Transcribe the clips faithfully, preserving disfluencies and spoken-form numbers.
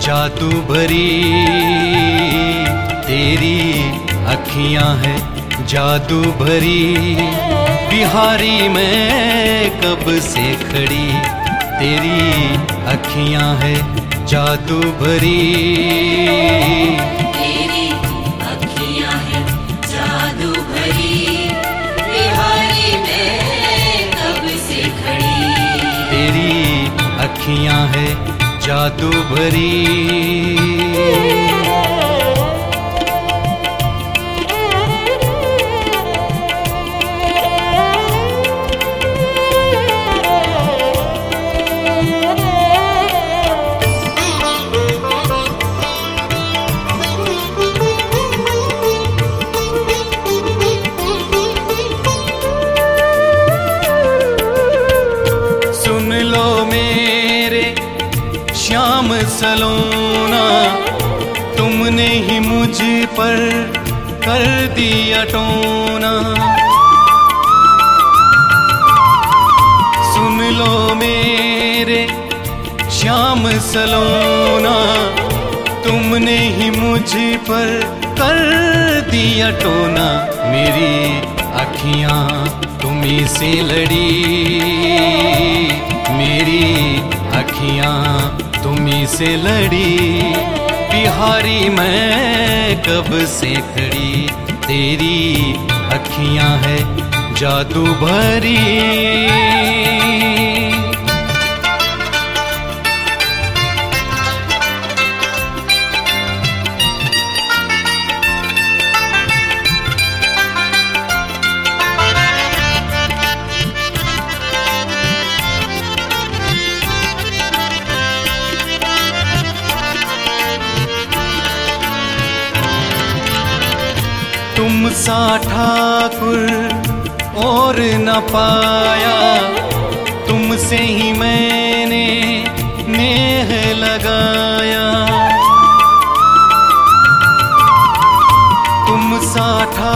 जादू भरी तेरी अखियां है जादू भरी। बिहारी मैं कब से खड़ी तेरी अखियां है जादू भरी। तेरी अखियां है जादू भरी, बिहारी मैं कब से खड़ी। तेरी अखियां है जादू भरी। श्याम सलोना तुमने ही मुझ पर कर दिया टोना। सुन लो मेरे श्याम सलोना तुमने ही मुझ पर कर दिया टोना। मेरी अखियां तुम्ही से लड़ी, मेरी अखियां तुम्ही से लड़ी। बिहारी मैं कब से खड़ी तेरी अखियां है जादू भरी। तुम सा ठाकुर और न पाया, तुमसे ही मैंने नेह लगाया। तुम सा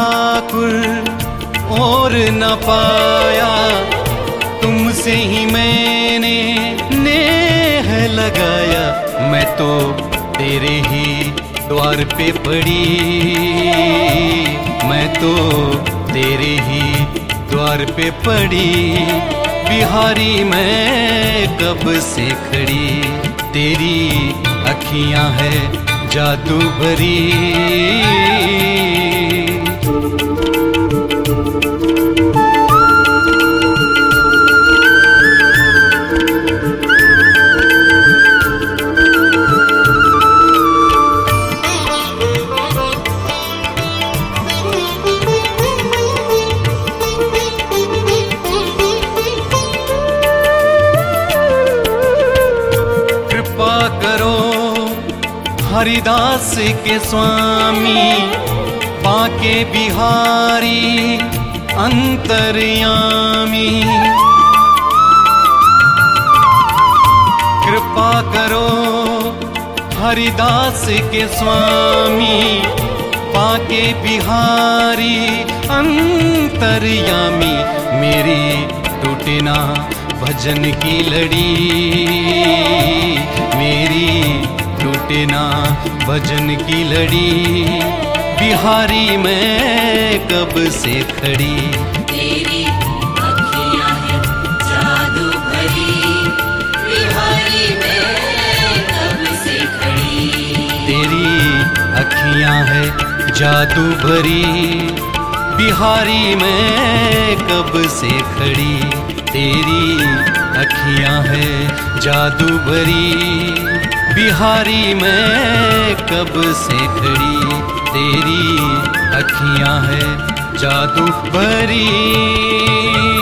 ठाकुर और न पाया, तुमसे ही मैंने नेह लगाया। मैं तो तेरे ही द्वार पे पड़ी, मैं तो तेरे ही द्वार पे पड़ी। बिहारी मैं कब से खड़ी तेरी अखियां है जादू भरी। हरिदास के स्वामी बांके बिहारी अंतर्यामी, कृपा करो हरिदास के स्वामी बांके बिहारी अंतर्यामी। मेरी टूटे ना भजन की लड़ी, मेरी टूटे ना भजन की लड़ी। बिहारी मैं कब से खड़ी तेरी अखियां है जादू भरी, बिहारी मैं कब से खड़ी। तेरी अखियां है जादू भरी। बिहारी मैं कब से खड़ी तेरी अखियां है जादू भरी। बिहारी मैं कब से खड़ी तेरी अखियां है जादू भरी।